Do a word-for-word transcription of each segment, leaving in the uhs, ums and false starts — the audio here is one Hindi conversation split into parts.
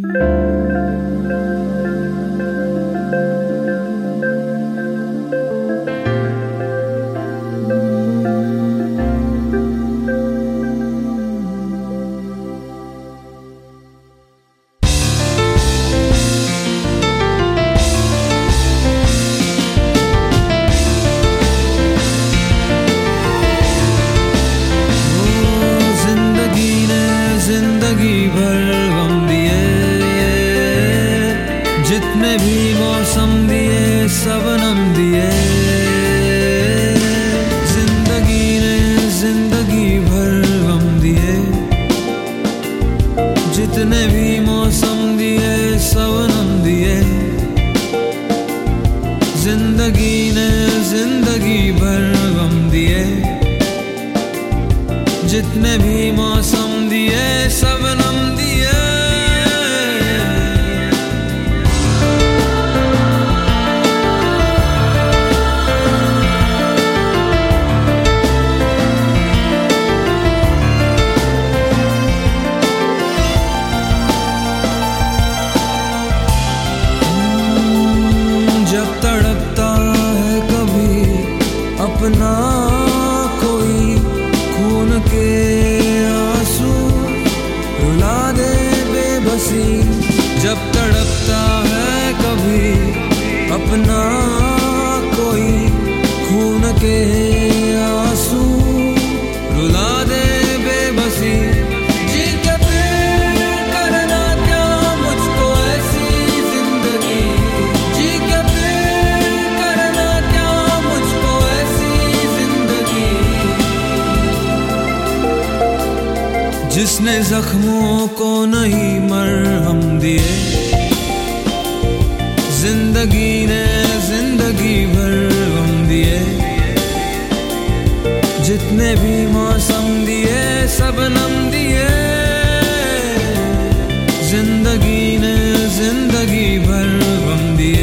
जितने भी मौसम दिए सबनम दिए, जिंदगी ने जिंदगी भर गम दिए। जितने भी मौसम दिए सबनम दिए, जिंदगी ने जिंदगी भर गम दिए। जितने भी मौसम दिए सबनम दिए। अपना कोई खून के आंसू रुला दे बेबसी, जब तड़पता है कभी अपना कोई खून के आंसू रुला दे बेबसी। जी के फिर करना क्या मुझको ऐसी जिंदगी, जी के फिर करना क्या मुझको जिसने जख्मों को नहीं मरहम दिए। जिंदगी ने जिंदगी भर गम दिए। जितने भी मौसम दिए सबनम दिए, जिंदगी ने जिंदगी भर गम दिए।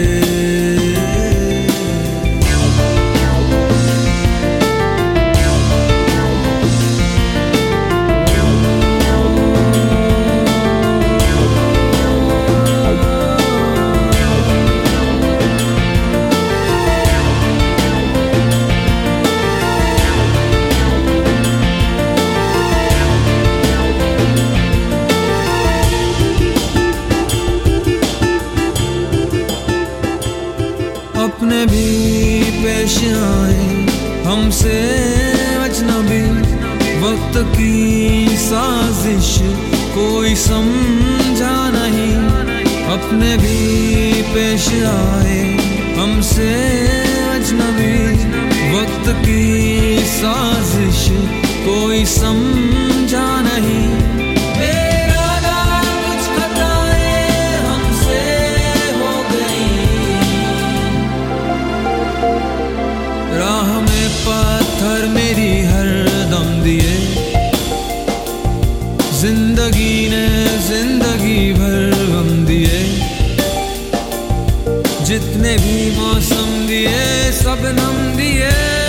अपने भी पेश आए हमसे अजनबी, वक्त की साजिश कोई समझा नहीं। अपने भी पेश आए हमसे अजनबी, वक्त की साजिश कोई समझा नहीं। राह में पत्थर मेरी हर दम दिए। जिंदगी ने जिंदगी भर गम दिए। जितने भी मौसम दिए सबनम दिए,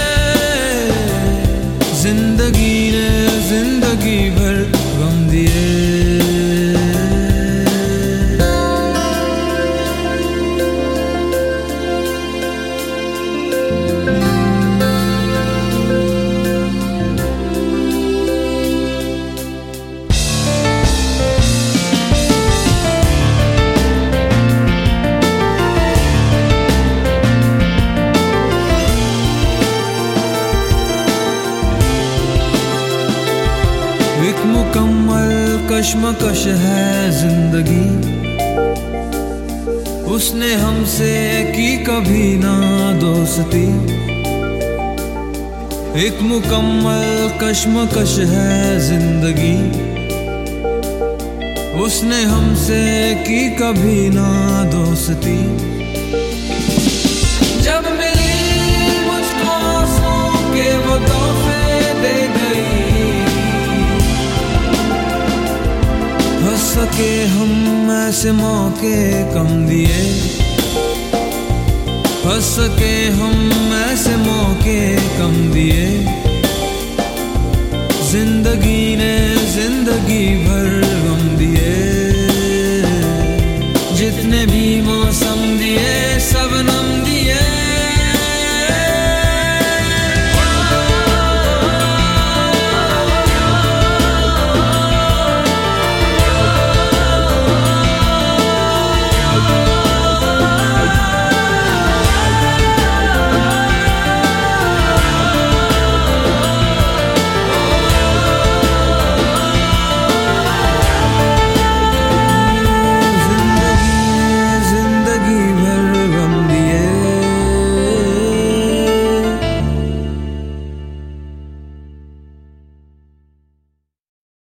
जिंदगी ने जिंदगी भर गम दिए। एक मुकम्मल कश्मकश है जिंदगी, उसने हमसे की कभी ना दोस्ती। एक मुकम्मल कश्मकश है जिंदगी, उसने हमसे की कभी ना दोस्ती। जब मिली मुझको आंसू के वो तोहफे दे गई, हंस सके हम ऐसे मौके कम दिए। हंस सके हम ऐसे मौके कम दिए। जिंदगी ने जिंदगी भर